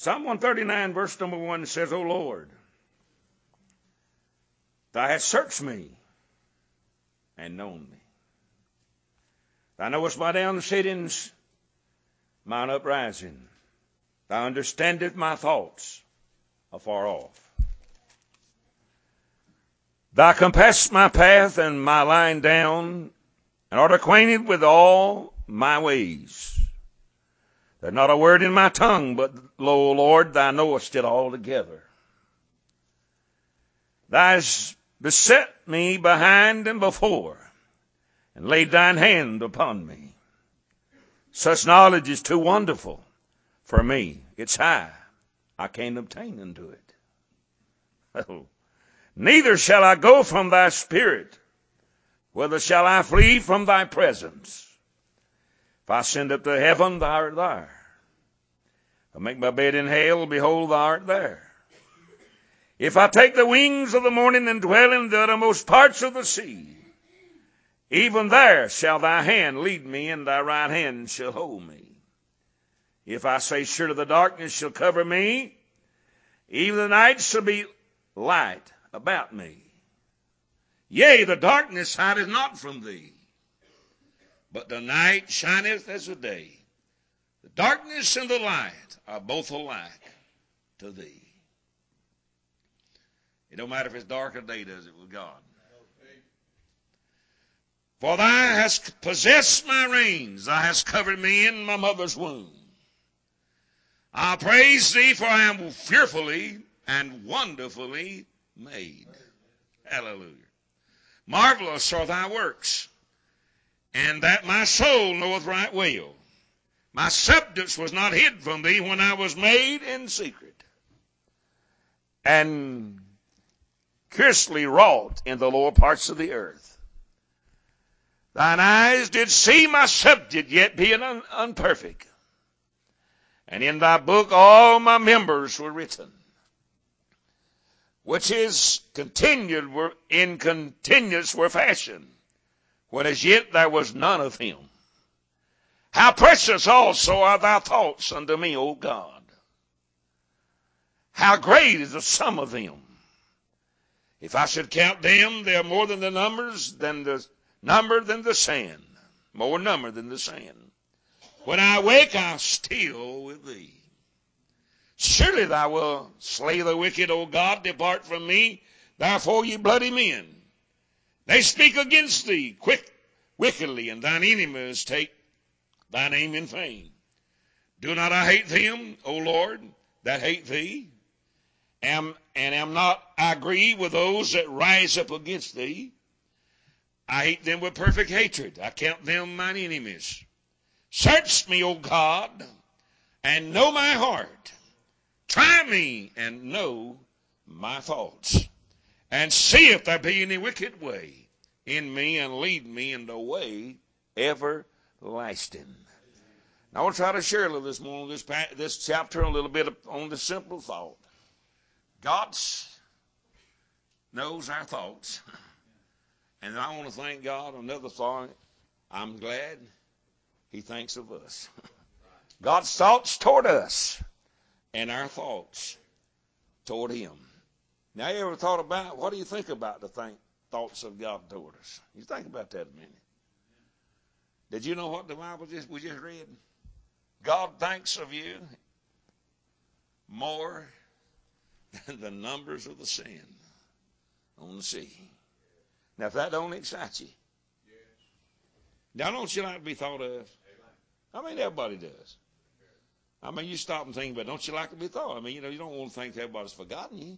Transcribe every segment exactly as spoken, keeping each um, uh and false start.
Psalm one thirty-nine, verse number one says, O Lord, thou hast searched me and known me. Thou knowest my down sittings, mine uprising. Thou understandest my thoughts afar off. Thou compassest my path and my lying down, and art acquainted with all my ways. There's not a word in my tongue, but, lo, Lord, thou knowest it altogether. Thou hast beset me behind and before, and laid thine hand upon me. Such knowledge is too wonderful for me. It's high. I can't obtain unto it. Oh. Neither shall I go from thy spirit, whither shall I flee from thy presence? If I send up to heaven, thou art there. If I make my bed in hell, behold, thou art there. If I take the wings of the morning and dwell in the uttermost parts of the sea, even there shall thy hand lead me, and thy right hand shall hold me. If I say, surely the darkness shall cover me, even the night shall be light about me. Yea, the darkness hideth not from thee, but the night shineth as the day. The darkness and the light are both alike to thee. It don't matter if it's dark or day, does it, with God? For thou hast possessed my reins, thou hast covered me in my mother's womb. I praise thee, for I am fearfully and wonderfully made. Hallelujah. Marvelous are thy works, and that my soul knoweth right well. My substance was not hid from thee when I was made in secret, and curiously wrought in the lower parts of the earth. Thine eyes did see my subject, yet being un- unperfect. And in thy book all my members were written, which is continued were in continuance were fashioned, when as yet there was none of him. How precious also are thy thoughts unto me, O God. How great is the sum of them. If I should count them, they are more than the numbers, than the number than the sand, more number than the sand. When I wake, I still with thee. Surely thou wilt slay the wicked, O God, depart from me. Therefore, ye bloody men, they speak against thee quick, wickedly, and thine enemies take thy name in vain. Do not I hate them, O Lord, that hate thee? Am, and am not I grieved with those that rise up against thee? I hate them with perfect hatred. I count them mine enemies. Search me, O God, and know my heart. Try me and know my thoughts. And see if there be any wicked way in me, and lead me in the way everlasting. Now I want to try to share a little this morning, this, this chapter, a little bit on the simple thought. God knows our thoughts. And I want to thank God. Another thought, I'm glad he thinks of us. God's thoughts toward us and our thoughts toward him. Now, you ever thought about, what do you think about the think, thoughts of God toward us? You think about that a minute. Did you know what the Bible just, we just read? God thinks of you more than the numbers of the sand on the sea. Now, if that don't excite you, now don't you like to be thought of? I mean, everybody does. I mean, you stop and think, but don't you like to be thought? I mean, you know, you don't want to think that everybody's forgotten you.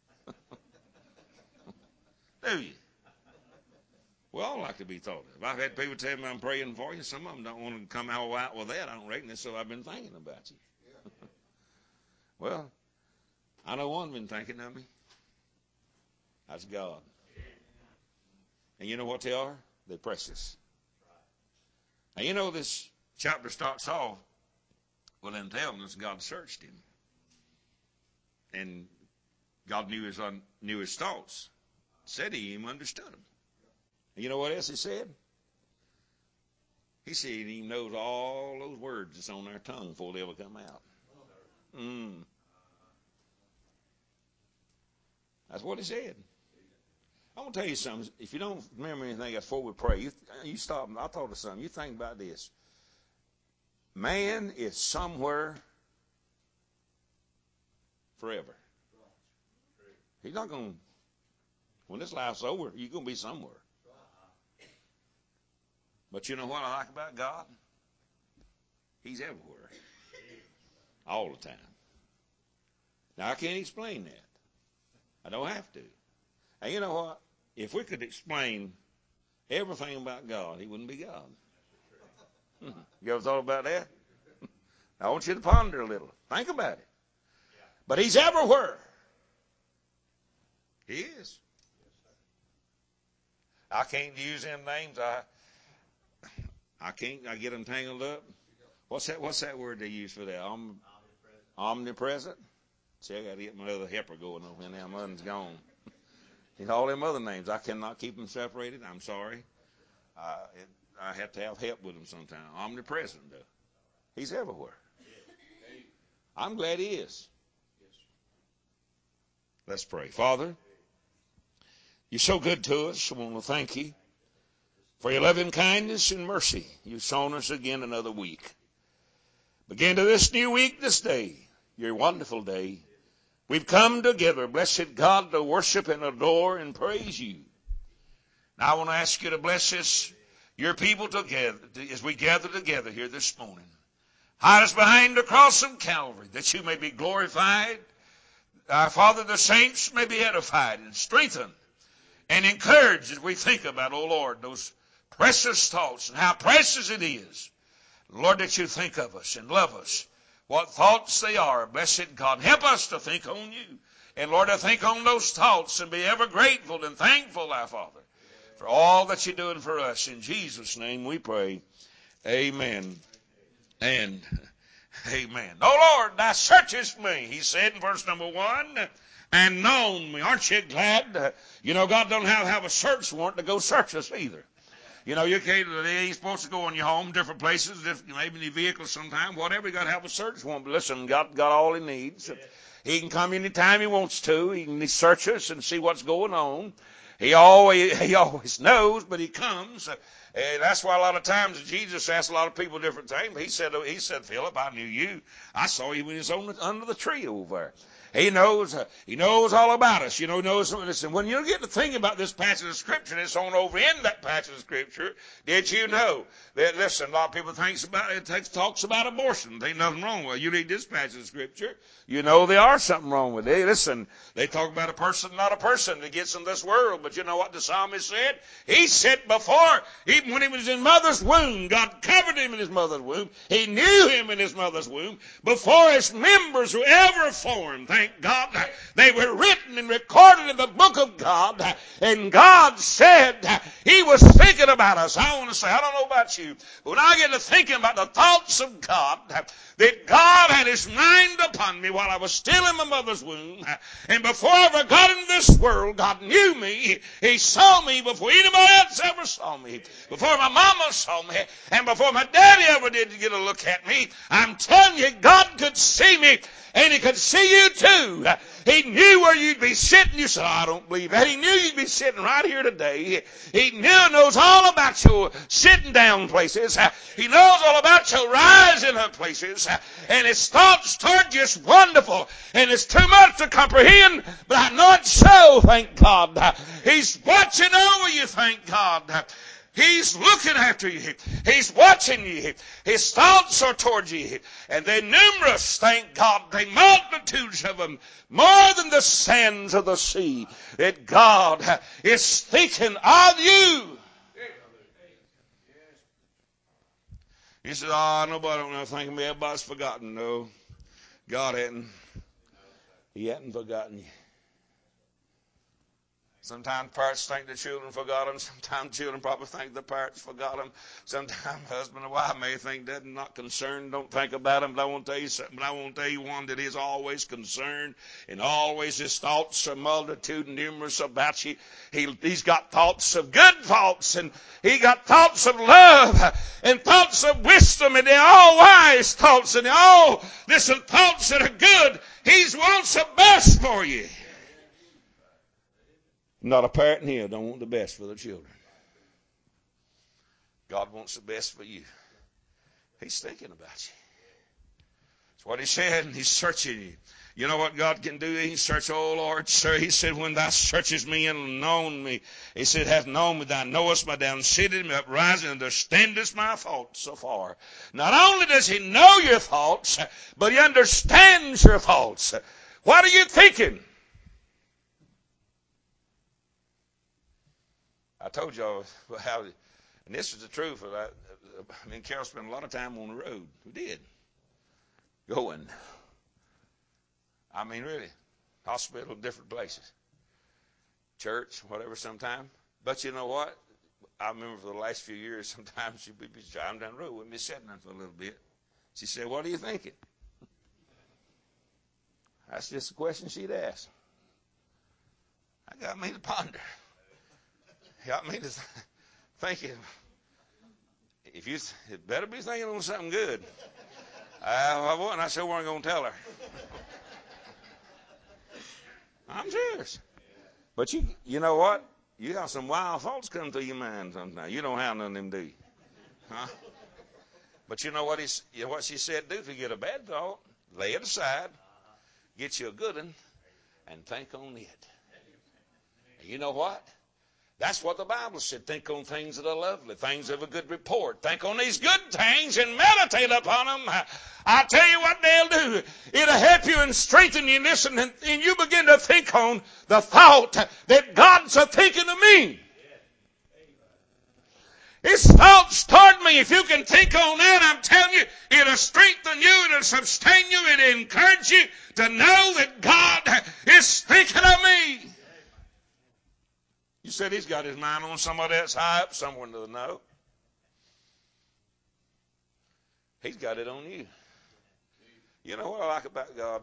Do you? We all like to be thought of. I've had people tell me I'm praying for you. Some of them don't want to come all out with that. I don't reckon it, so I've been thinking about you. Well, I know one's been thinking of me. That's God. And you know what they are? They're precious. Now, you know this chapter starts off with them telling us God searched him. And God knew his, un, knew his thoughts. Said he even understood them. And you know what else he said? He said he even knows all those words that's on our tongue before they ever come out. Mm. That's what he said. I'm going to tell you something. If you don't remember anything else before we pray, you, you stop. I told us something. You think about this. Man is somewhere forever. He's not going to, when this life's over, you're going to be somewhere. But you know what I like about God? He's everywhere. All the time. Now, I can't explain that. I don't have to. And you know what? If we could explain everything about God, he wouldn't be God. You ever thought about that? I want you to ponder a little. Think about it. But he's everywhere. He is. I can't use them names. I I can't. I get them tangled up. What's that? What's that word they use for that? Om, omnipresent. See, I got to get my other helper going over here now. My other's gone. You know, all them other names, I cannot keep them separated. I'm sorry. Uh, it, I have to have help with them sometime. Omnipresent, though. He's everywhere. I'm glad he is. Let's pray. Father, you're so good to us. I want to thank you for your loving kindness and mercy. You've shown us again another week. Begin to this new week this day, your wonderful day. We've come together, blessed God, to worship and adore and praise you. Now I want to ask you to bless us, your people together, as we gather together here this morning. Hide us behind the cross of Calvary, that you may be glorified. Our Father, the saints may be edified and strengthened and encouraged as we think about, oh Lord, those precious thoughts and how precious it is, Lord, that you think of us and love us. What thoughts they are, blessed God. Help us to think on you. And Lord, to think on those thoughts and be ever grateful and thankful, our Father, for all that you're doing for us. In Jesus' name we pray. Amen. And amen. Oh Lord, thou searchest me, he said in verse number one, and known me. Aren't you glad? You know, God don't have, have a search warrant to go search us either. You know, you can't, you're supposed to go in your home, different places, different, maybe in your vehicle sometime, whatever, you got to have a search warrant. But listen, God got all he needs. He can come anytime he wants to. He can search us and see what's going on. He always, he always knows, but he comes. And that's why a lot of times Jesus asked a lot of people different things. He said, he said, Philip, I knew you. I saw you when he was on the, under the tree over there. He knows, uh, he knows all about us. You know, he knows, listen, when you get to thinking about this passage of Scripture, and it's on over in that passage of Scripture, did you know that, listen, a lot of people thinks about it, takes, talks about abortion. There ain't nothing wrong with it. You read this passage of Scripture, you know there are something wrong with it. Listen, they talk about a person, not a person that gets in this world, but you know what the psalmist said? He said before, even when he was in mother's womb, God covered him in his mother's womb. He knew him in his mother's womb before his members were ever formed. Thank God. They were written and recorded in the book of God. And God said he was thinking about us. I want to say, I don't know about you, but when I get to thinking about the thoughts of God, that God had his mind upon me while I was still in my mother's womb. And before I ever got into this world, God knew me. He saw me before anybody else ever saw me. Before my mama saw me. And before my daddy ever did get a look at me. I'm telling you, God could see me. And he could see you too. He knew where you'd be sitting. You said, oh, I don't believe that. He knew you'd be sitting right here today. He knew and knows all about your sitting down places. He knows all about your rising up places. And his thoughts toward you is wonderful. And it's too much to comprehend, but I know it's so, thank God. He's watching over you, thank God. He's looking after you. He's watching you. His thoughts are towards you. And they're numerous, thank God. They're multitudes of them. More than the sands of the sea. That God is thinking of you. He said, oh, nobody don't know think of me. Everybody's forgotten. No, God hadn't. He hadn't forgotten you. Sometimes parents think the children forgot them. Sometimes children probably think the parents forgot them. Sometimes husband and wife may think they're not concerned, don't think about them. But I want to tell you something. But I want to tell you one that is always concerned, and always his thoughts are multitude and numerous about you. He, he's got thoughts of good thoughts, and he got thoughts of love and thoughts of wisdom, and they're all wise thoughts, and they're all listen thoughts that are good. He wants the best for you. Not a parent here don't want the best for their children. God wants the best for you. He's thinking about you. That's what he said, and he's searching you. You know what God can do? He search, oh Lord, sir. He said, when thou searchest me and known me, he said, hath known me, thou knowest my down sitting, my uprising, and understandest my thoughts so far. Not only does he know your thoughts, but he understands your thoughts. What are you thinking? I told y'all how, and this is the truth. I, me and Carol spent a lot of time on the road. We did. Going. I mean, really. Hospital, different places. Church, whatever, sometime. But you know what? I remember for the last few years, sometimes she'd be driving down the road with me, sitting there for a little bit. She said, what are you thinking? That's just a question she'd ask. I got me to ponder. Got me to thinking. If you, it better be thinking on something good. I, I wasn't. I sure wasn't going to tell her. I'm serious. But you, you know what? You got some wild thoughts come through your mind sometimes. You don't have none of them, do you? Huh? But you know what? He's, you know what she said? Do if you get a bad thought, lay it aside, get you a good one, and think on it. And you know what? That's what the Bible said. Think on things that are lovely, things of a good report. Think on these good things and meditate upon them. I tell you what they'll do. It'll help you and strengthen you and listen, and, and you begin to think on the thought that God's a thinking of me. His thoughts toward me, if you can think on that, I'm telling you, it'll strengthen you, it'll sustain you, it'll encourage you to know that God is thinking of me. You said he's got his mind on somebody else high up somewhere to know. He's got it on you. You know what I like about God?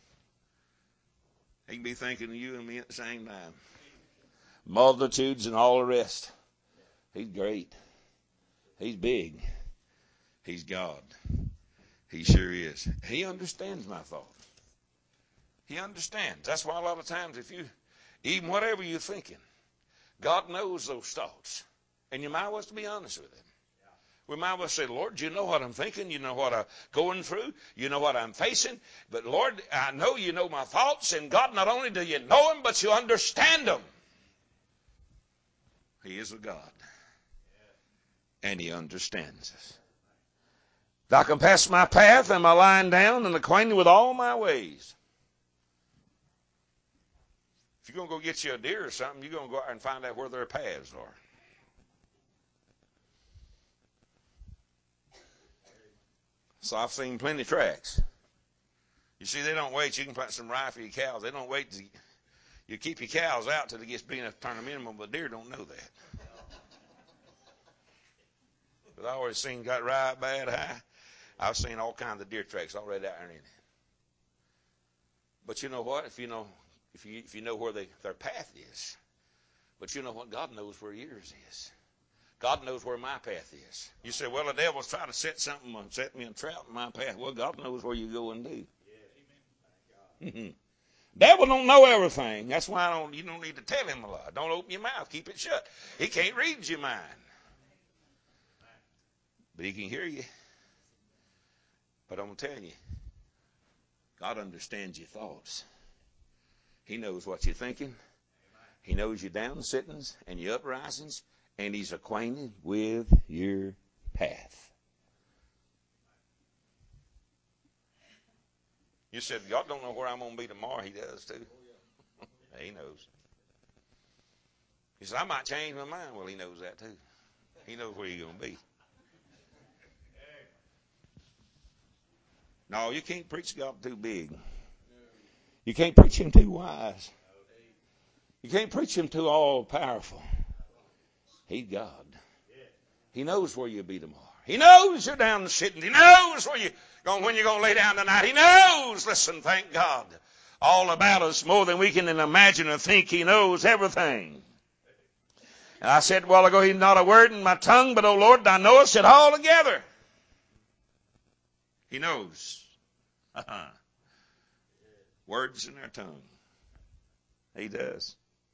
He can be thinking of you and me at the same time. Multitudes and all the rest. He's great. He's big. He's God. He sure is. He understands my thoughts. He understands. That's why a lot of times if you, even whatever you're thinking, God knows those thoughts. And you might well to be honest with him. We might well say, Lord, you know what I'm thinking. You know what I'm going through. You know what I'm facing. But Lord, I know you know my thoughts. And God, not only do you know them, but you understand them. He is a God. And he understands us. Thou compass my path, am I lying down and acquainted with all my ways? If you're going to go get you a deer or something, you're going to go out and find out where their paths are. So I've seen plenty of tracks. You see, they don't wait. You can plant some rye for your cows. They don't wait. To, you keep your cows out till it gets big enough to turn them in, but deer don't know that. But I always seen got rye bad high. I've seen all kinds of deer tracks already out there in it. But you know what? If you know, if you if you know where they, their path is, but you know what? God knows where yours is. God knows where my path is. You say, well, the devil's trying to set something, set me a trap in my path. Well, God knows where you go and do. Yeah, amen. Devil don't know everything. That's why I don't. You don't need to tell him a lot. Don't open your mouth. Keep it shut. He can't read your mind, but he can hear you. But I'm gonna tell you, God understands your thoughts. He knows what you're thinking. He knows your down sittings and your uprisings. And he's acquainted with your path. You said, God don't know where I'm going to be tomorrow. He does too. He knows. He said, I might change my mind. Well, he knows that too. He knows where you're going to be. No, you can't preach God too big. You can't preach him too wise. You can't preach him too all powerful. He's God. He knows where you'll be tomorrow. He knows you're down sitting. He knows where you going when you're going to lay down tonight. He knows. Listen, thank God. All about us, more than we can imagine or think. He knows everything. And I said a while ago, he's not a word in my tongue, but, oh Lord, thou knowest it all together. He knows. Words in our tongue. He does.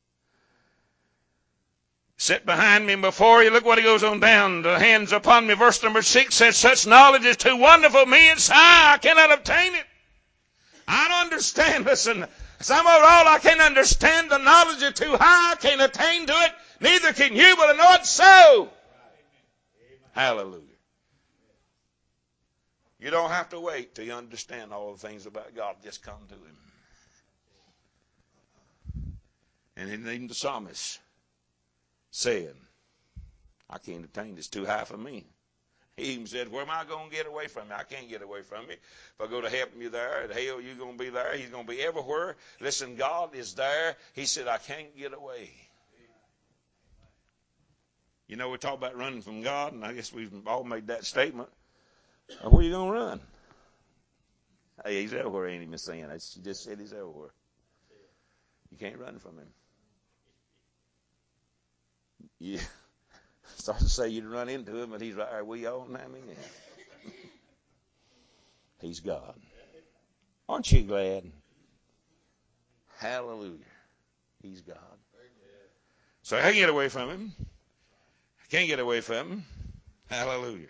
Sit behind me and before you. Look what he goes on down. The hands upon me. Verse number six says, such knowledge is too wonderful for me. It's high. I cannot obtain it. I don't understand. Listen, some of it all I can't understand. The knowledge is too high. I can't attain to it. Neither can you, but I know it's so. Hallelujah. You don't have to wait till you understand all the things about God. Just come to him. And even the psalmist said, I can't attain this. Too high for me. He even said, where am I going to get away from you? I can't get away from you. If I go to heaven, you're there. At hell, you're going to be there. He's going to be everywhere. Listen, God is there. He said, I can't get away. You know, we talk about running from God, and I guess we've all made that statement. Where are you going to run? Hey, he's everywhere, ain't he, Miss Ann? She just said he's everywhere. You can't run from him. You start to say you'd run into him, but he's right there with you all the time. He's God. Aren't you glad? Hallelujah. He's God. So I can't get away from him. I can't get away from him. Hallelujah.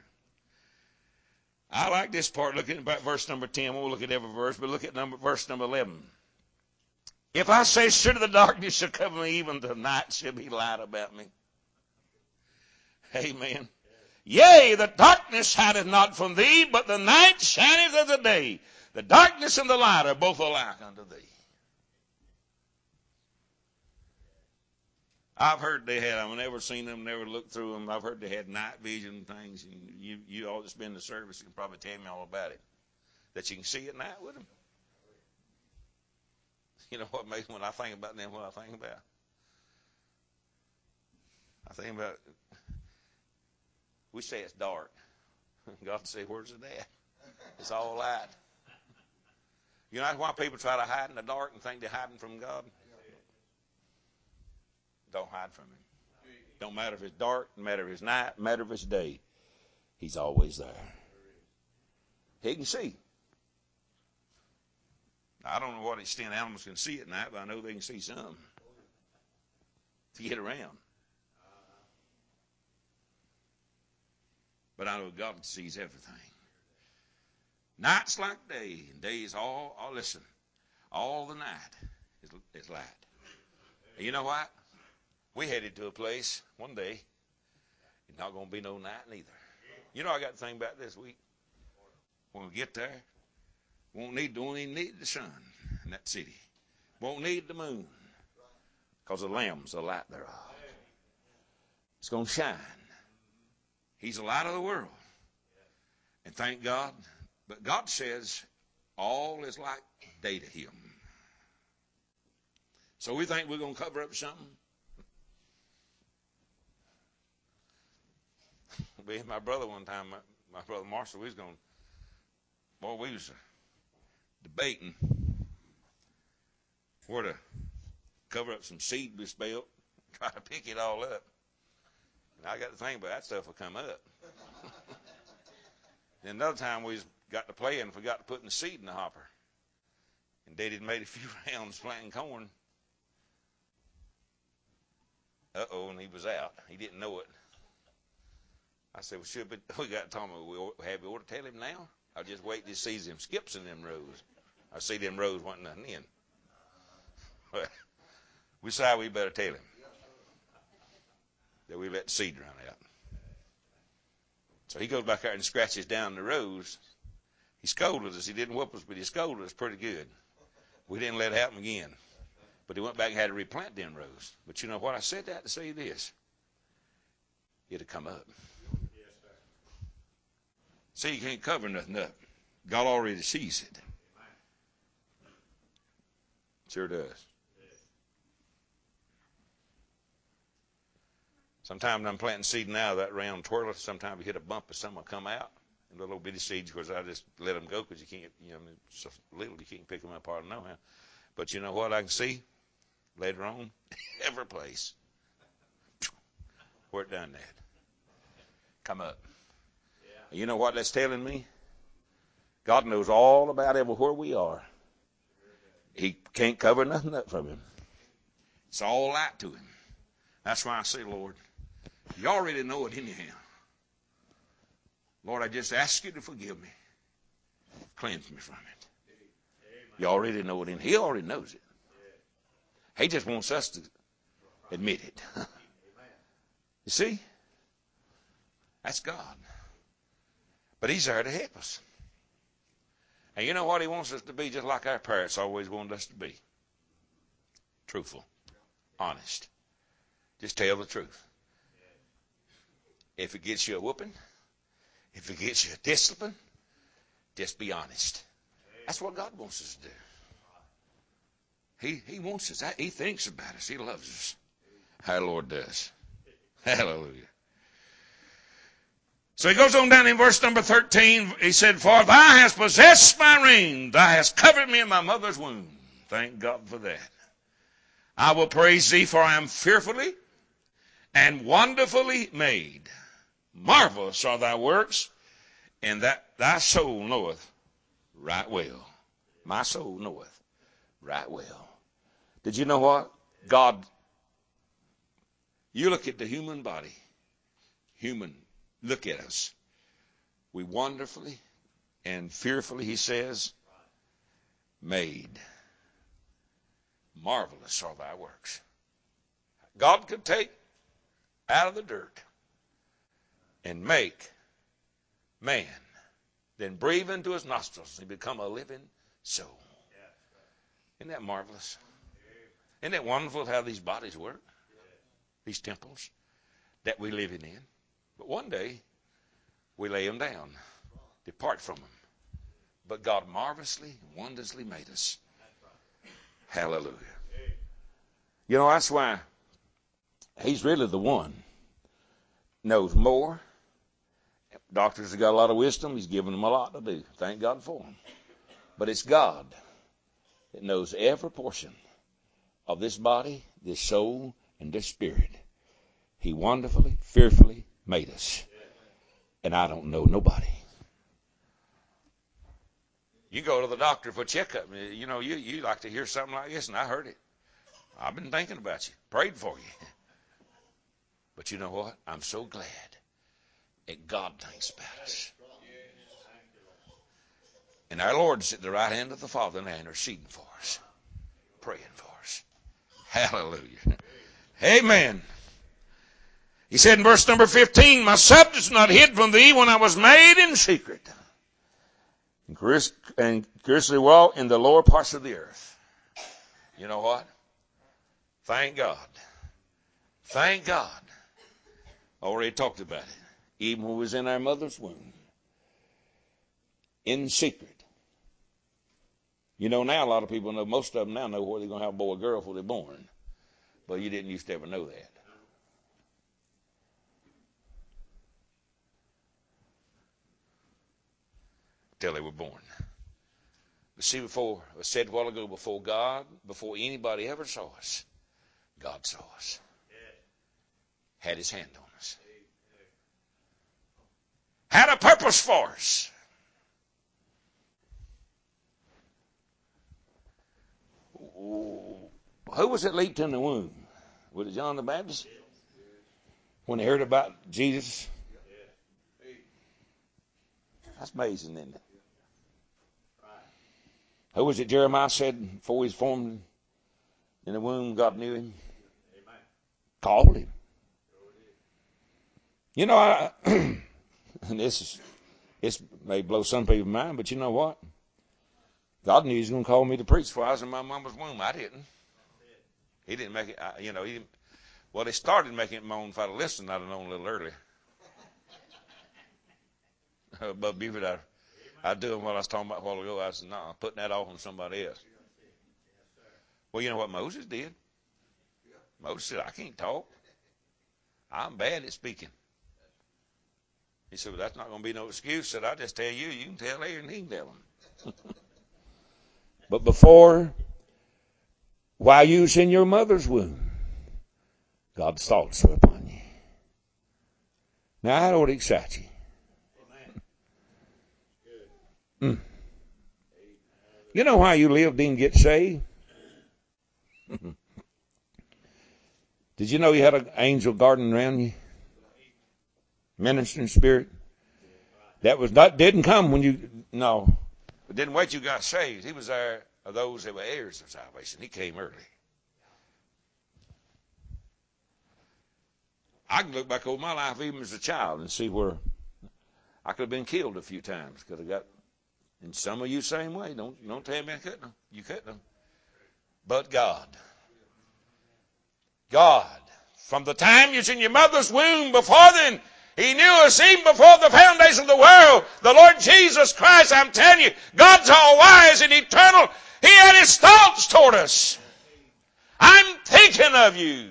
I like this part. Look at about verse number ten. We'll look at every verse, but look at number verse number eleven. If I say, surely the darkness shall cover me, even the night shall be light about me. Amen. Yea, the darkness hideth not from thee, but the night shineth as the day. The darkness and the light are both alike unto thee. I've heard they had, I've never seen them, never looked through them. I've heard they had night vision things. And you, you all just been in the service, you can probably tell me all about it. That you can see at night with them. You know what makes when I think about them, what I think about? I think about, we say it's dark. God say, where's it at? It's all light. You know why people try to hide in the dark and think they're hiding from God? Don't hide from him. Don't matter if it's dark, no matter if it's night, no matter if it's day. He's always there. He can see. I don't know what extent animals can see at night, but I know they can see some to get around. But I know God sees everything. Night's like day, and day is all, all listen, all the night is, is light. And you know what? We headed to a place one day, it's not going to be no night neither. You know, I got to think about this week. When we get there, won't need, won't even need the sun in that city. Won't need the moon, because the Lamb's the light thereof. It's going to shine. He's the light of the world. And thank God. But God says all is like day to him. So we think we're going to cover up something. Me and my brother one time, my, my brother Marshall, we was going, boy, we was debating where to cover up some seed we spelled, try to pick it all up. And I got to think about that stuff will come up. Then another time we got to play and forgot to put in the seed in the hopper. And Daddy had made a few rounds planting corn. Uh-oh, and he was out. He didn't know it. I said, well, should we, we got to tell him, we have we ought to tell him now? I'll just wait to see them skips in them rows. I see them rows wasn't nothing in. Well, we decided we better tell him that we let the seed run out. So he goes back there and scratches down the rows. He scolded us. He didn't whoop us, but he scolded us pretty good. We didn't let it happen again. But he went back and had to replant them rows. But you know what? I said that to say this. It'll come up. See, you can't cover nothing up. God already sees it. Sure does. Sometimes I'm planting seed now, that round twirler, sometimes you hit a bump and some will come out. And little bitty seeds, because I just let them go because you can't, you know, it's so little you can't pick them up hardly know how. But you know what I can see later on? Every place where it done that. Come up. Yeah. You know what that's telling me? God knows all about everywhere we are. He can't cover nothing up from him. It's all light to him. That's why I say, Lord, you already know it anyhow. Lord, I just ask you to forgive me. Cleanse me from it. You already know it. In he already knows it. He just wants us to admit it. You see? That's God. But he's there to help us. And you know what? He wants us to be just like our parents always wanted us to be. Truthful. Honest. Just tell the truth. If it gets you a whooping, if it gets you a discipline, just be honest. That's what God wants us to do. He, he wants us. He thinks about us. He loves us. Our Lord does. Hallelujah. So he goes on down in verse number thirteen. He said, for thou hast possessed my reign. Thou hast covered me in my mother's womb. Thank God for that. I will praise thee, for I am fearfully and wonderfully made. Marvelous are thy works, and that thy soul knoweth right well. My soul knoweth right well. Did you know what? God, you look at the human body. Human, look at us. We wonderfully and fearfully, he says, made. Marvelous are thy works. God could take out of the dirt and make man, then breathe into his nostrils and become a living soul. Isn't that marvelous? Isn't that wonderful how these bodies work? These temples that we live in. But one day, we lay them down, depart from them. But God marvelously, wondrously made us. Hallelujah. You know, that's why he's really the one. Knows more. Doctors have got a lot of wisdom. He's given them a lot to do. Thank God for them. But it's God that knows every portion of this body, this soul, and this spirit. He wonderfully, fearfully made us. And I don't know nobody. You go to the doctor for a checkup. You know, you, you like to hear something like this, and I heard it. I've been thinking about you, prayed for you. But you know what? I'm so glad that God thinks about us. And our Lord's at the right hand of the Father now interceding for us, praying for us. Hallelujah. Amen. He said in verse number fifteen, my substance not hid from thee when I was made in secret, and curiously well in the lower parts of the earth. You know what? Thank God. Thank God. Already talked about it. Even when we was in our mother's womb. In secret. You know, now a lot of people know, most of them now know whether they're going to have a boy or girl before they're born. But you didn't used to ever know that. Till they were born. But see, before, I said a while ago, before God, before anybody ever saw us, God saw us. Had his hand on us. Had a purpose for us. Who was it leaped in the womb? Was it John the Baptist? When they heard about Jesus? That's amazing, isn't it? Who was it Jeremiah said before he was formed in the womb, God knew him? Called him. You know, I, and this is, this may blow some people's mind, but you know what? God knew he was going to call me to preach before I was in my mama's womb. I didn't. He didn't make it, I, you know, he didn't. Well, they started making it my own. If I'd have listened, I'd have known a little earlier. But Buford, I, I do what I was talking about a while ago. I said, no, I'm putting that off on somebody else. Well, you know what Moses did? Moses said, I can't talk. I'm bad at speaking. He said, well, that's not going to be no excuse. I said, I'll just tell you, you can tell Aaron, he can tell him. But before, while you was in your mother's womb, God's thoughts were upon you. Now, I don't excite you. Mm. You know why you lived and get saved? Did you know you had an angel guarding around you? Ministering spirit? That was not, didn't come when you, no. It didn't wait till you got saved. He was there of those that were heirs of salvation. He came early. I can look back over my life even as a child and see where I could have been killed a few times. Could have got, and some of you same way. Don't, don't tell me I couldn't have. You couldn't have. But God. God. From the time you was in your mother's womb, before then, He knew us even before the foundation of the world. The Lord Jesus Christ, I'm telling you, God's all wise and eternal. He had His thoughts toward us. I'm thinking of you.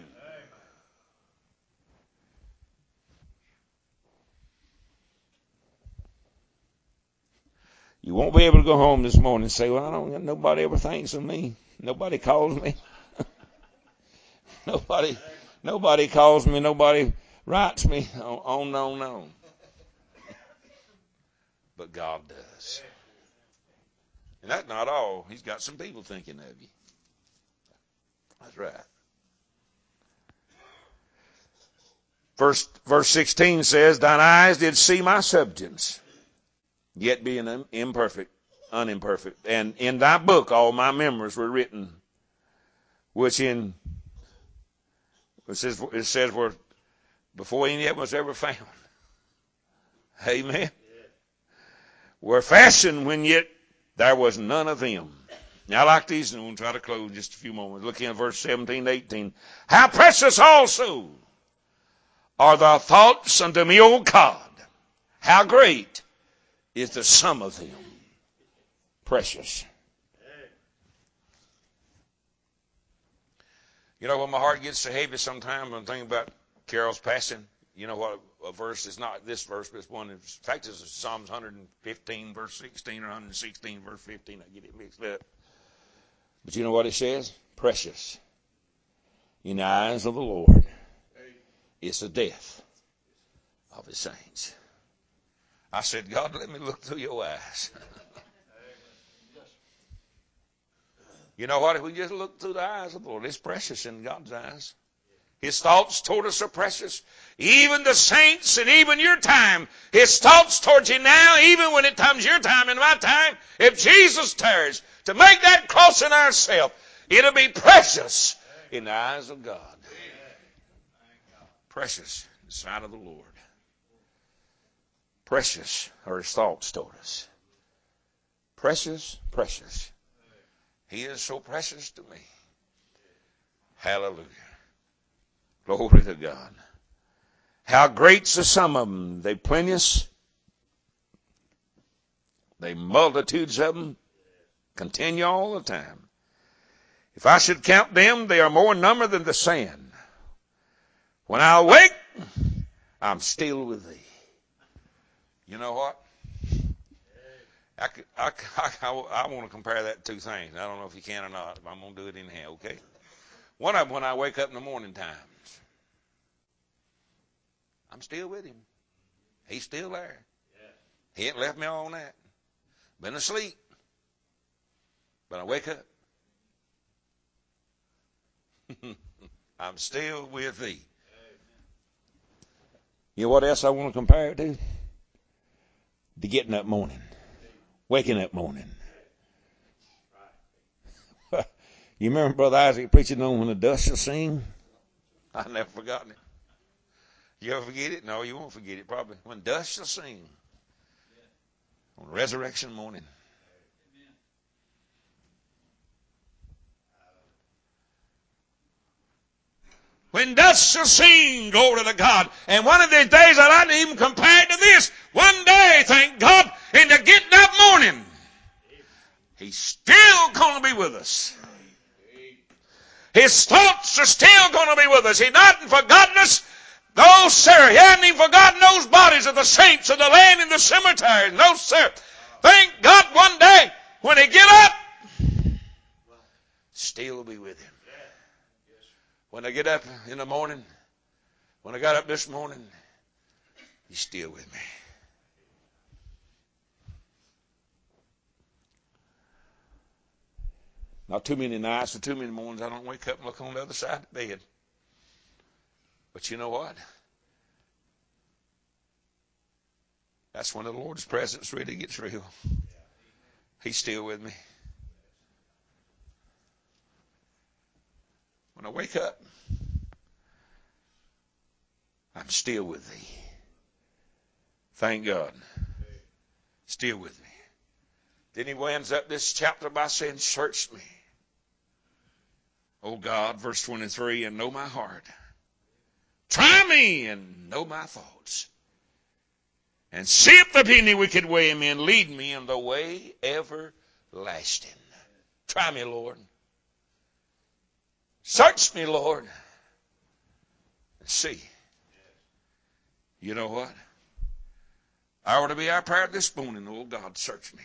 You won't be able to go home this morning and say, well, I don't, nobody ever thinks of me. Nobody calls me. nobody, nobody calls me. Nobody writes me. On, on, on, on. But God does. And that's not all. He's got some people thinking of you. That's right. Verse, verse sixteen says, thine eyes did see my substance, yet being imperfect, unimperfect. And in thy book all my memories were written, which in, it says, it says were before any of them was ever found. Amen. Yeah. Were fashioned when yet there was none of them. Now I like these, and we'll try to close in just a few moments. Look in verse seventeen, eighteen. How precious also are thy thoughts unto me, O God. How great is the sum of them. Precious. You know, when my heart gets so heavy sometimes, I'm thinking about Carol's passing. You know what a, a verse is, not this verse, but it's one. In fact, it's Psalms one fifteen, verse sixteen, or one sixteen, verse fifteen. I get it mixed up. But you know what it says? Precious in the eyes of the Lord is the death of His saints. I said, God, let me look through your eyes. You know what? If we just look through the eyes of the Lord, it's precious in God's eyes. His thoughts toward us are precious. Even the saints and even your time, His thoughts towards you now, even when it comes your time and my time, if Jesus tarries to make that crossing ourselves, it'll be precious in the eyes of God. Precious in the sight of the Lord. Precious are His thoughts toward us. Precious, precious. He is so precious to me. Hallelujah. Glory to God. How great's the sum of them. They plenteous. They multitudes of them. Continue all the time. If I should count them, they are more in number than the sand. When I awake, I'm still with Thee. You know what? I, I, I, I, I want to compare that to two things. I don't know if you can or not. I'm going to do it anyhow, okay? One of them, when I wake up in the morning times, I'm still with Him. He's still there. He ain't left me all night. Been asleep. But I wake up. I'm still with Thee. You know what else I want to compare it to? To getting up morning. Waking up morning. You remember Brother Isaac preaching on when the dust shall sing? I've never forgotten it. You ever forget it? No, you won't forget it probably. When dust shall sing. On resurrection morning. When dust shall sing, glory to God. And one of these days I didn't even compare it to this. One day, thank God, in the getting up morning, He's still going to be with us. His thoughts are still going to be with us. He's not forgotten us. No, sir. He hadn't even forgotten those bodies of the saints of the land in the cemetery. No, sir. Thank God one day when they get up, still will be with him. When I get up in the morning, when I got up this morning, he's still with me. Not too many nights or too many mornings I don't wake up and look on the other side of the bed. But you know what? That's when the Lord's presence really gets real. He's still with me. When I wake up, I'm still with thee. Thank God. Still with me. Then he winds up this chapter by saying, search me, O God, verse twenty-three, and know my heart. Try me and know my thoughts. And see if there be any wicked way in me, and lead me in the way everlasting. Try me, Lord. Search me, Lord. And see. You know what? I ought to be our prayer this morning. Oh, God, search me.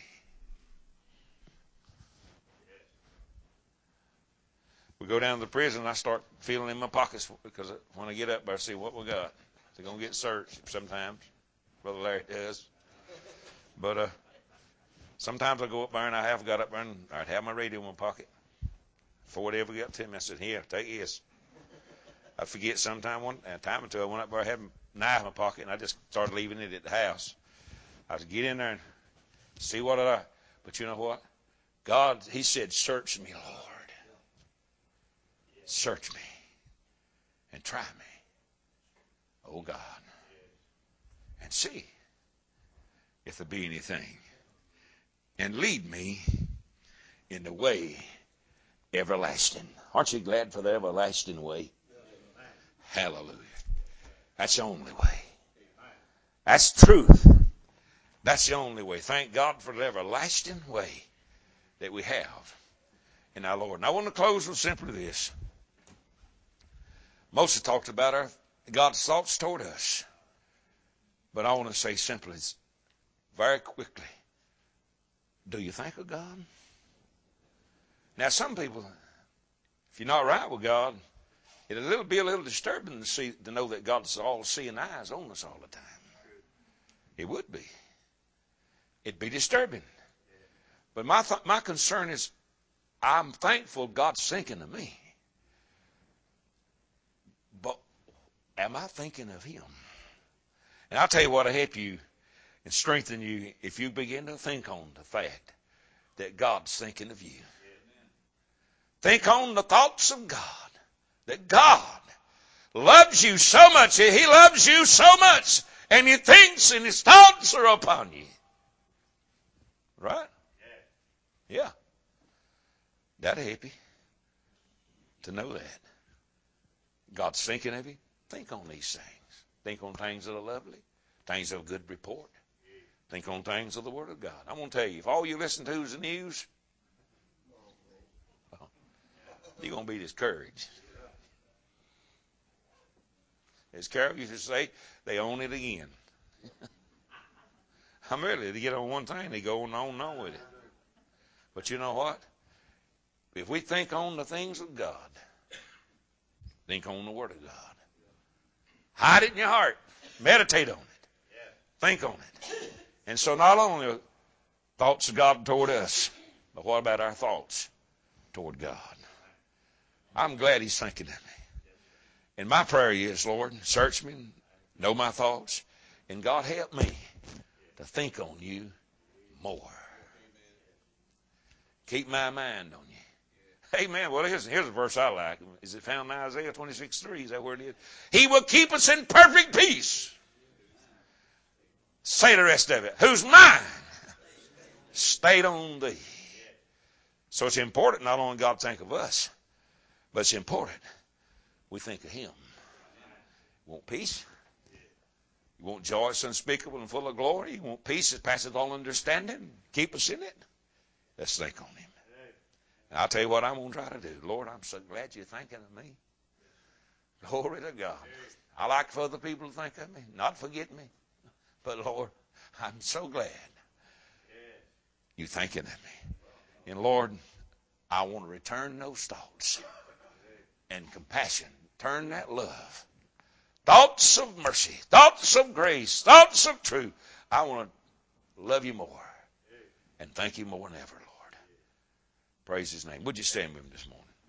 We go down to the prison, and I start feeling in my pockets because when I get up, I see what we got. They're going to get searched sometimes. Brother Larry does. But uh, sometimes I go up there, and I have got up there, and I'd have my radio in my pocket. Before they ever got to me, I said, here, take this. I forget sometime, one a time or two, I went up there, I had a knife in my pocket, and I just started leaving it at the house. I was get in there and see what I, but you know what? God, he said, search me, Lord. Search me and try me, oh God, and see if there be anything, and lead me in the way everlasting. Aren't you glad for the everlasting way? Hallelujah. That's the only way. That's truth. That's the only way. Thank God for the everlasting way that we have in our Lord. And I want to close with simply this. Most have talked about our God's thoughts toward us. But I want to say simply, very quickly, do you think of God? Now, some people, if you're not right with God, it'll be a little disturbing to see, to know that God's all seeing eyes on us all the time. It would be. It'd be disturbing. But my th- my concern is, I'm thankful God's thinking of me. But am I thinking of him? And I'll tell you what will help you and strengthen you if you begin to think on the fact that God's thinking of you. Think on the thoughts of God. That God loves you so much. He loves you so much. And he thinks and his thoughts are upon you. Right? Yeah. That'll help you to know that. God's thinking of you. Think on these things. Think on things that are lovely. Things of good report. Think on things of the Word of God. I'm going to tell you, if all you listen to is the news, well, you're going to be discouraged. As Carol used to say, they own it again. I'm ready to get on one thing, they go on and on with it. But you know what? If we think on the things of God, think on the Word of God. Hide it in your heart. Meditate on it. Think on it. And so not only are thoughts of God toward us, but what about our thoughts toward God? I'm glad he's thinking of me. And my prayer is, Lord, search me, know my thoughts, and God help me to think on you more. Keep my mind on you. Amen. Well, here's, here's a verse I like. Is it found in Isaiah twenty-six three? Is that where it is? He will keep us in perfect peace. Say the rest of it. Whose mind stayed on thee. So it's important not only God think of us, but it's important we think of him. You want peace? You want joy that's unspeakable and full of glory? You want peace that passes all understanding? Keep us in it? Let's think on him. And I'll tell you what I'm going to try to do. Lord, I'm so glad you're thinking of me. Glory to God. I like for other people to think of me, not forget me. But Lord, I'm so glad you thinking of me. And Lord, I want to return those thoughts and compassion. Turn that love. Thoughts of mercy, thoughts of grace, thoughts of truth. I want to love you more and thank you more than ever, Lord. Praise his name. Would you stand with me this morning?